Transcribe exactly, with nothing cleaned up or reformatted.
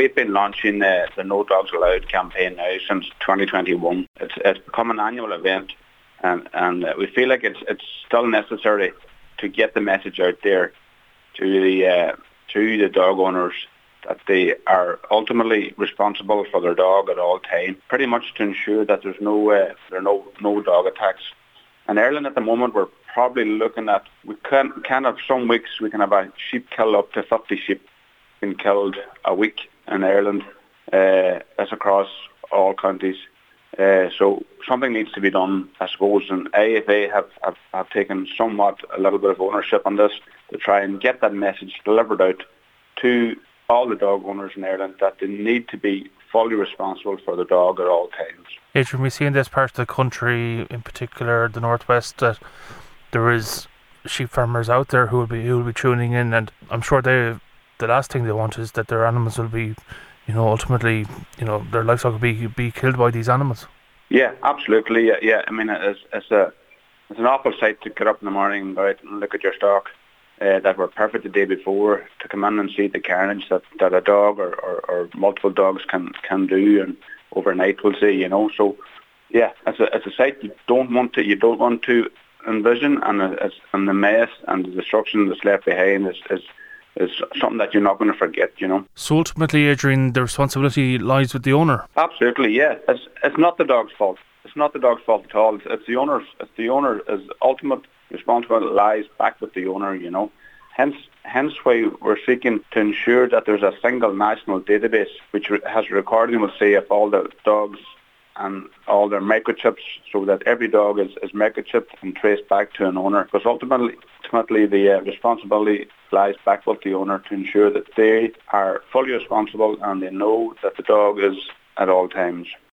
we've been launching uh, the No Dogs Allowed campaign now since twenty twenty-one. It's, it's become an annual event, and, and uh, we feel like it's it's still necessary to get the message out there to the uh, to the dog owners that they are ultimately responsible for their dog at all times, pretty much to ensure that there's no uh, there are no no dog attacks. In Ireland at the moment, we're probably looking at, we can, can have some weeks, we can have a sheep kill up to fifty sheep being killed a week in Ireland. Uh, that's across all counties. Uh, so something needs to be done, I suppose, and A F A have, have, have taken somewhat a little bit of ownership on this to try and get that message delivered out to all the dog owners in Ireland that they need to be fully responsible for the dog at all times. Adrian, we see in this part of the country, in particular the northwest, that there is sheep farmers out there who will be who will be tuning in, and I'm sure they the last thing they want is that their animals will be, you know, ultimately, you know, their livestock will be be killed by these animals. Yeah, absolutely. Yeah, yeah. I mean, it's it's a it's an awful sight to get up in the morning and go out and look at your stock uh, that were perfect the day before, to come in and see the carnage that, that a dog or, or, or multiple dogs can can do, and overnight we'll say, you know. So yeah, it's a it's a sight you don't want to you don't want to envision, and it's, and the mess and the destruction that's left behind is, is is something that you're not going to forget, you know. So ultimately, Adrian, the responsibility lies with the owner. Absolutely, yeah. It's it's not the dog's fault. It's not the dog's fault at all. It's, it's the owner's. It's the owner is ultimate responsibility lies back with the owner, you know. Hence, hence why we're seeking to ensure that there's a single national database which has recording, will say, of all the dogs and all their microchips, so that every dog is, is microchipped and traced back to an owner. Because ultimately, ultimately the uh, responsibility lies back with the owner to ensure that they are fully responsible and they know that the dog is at all times.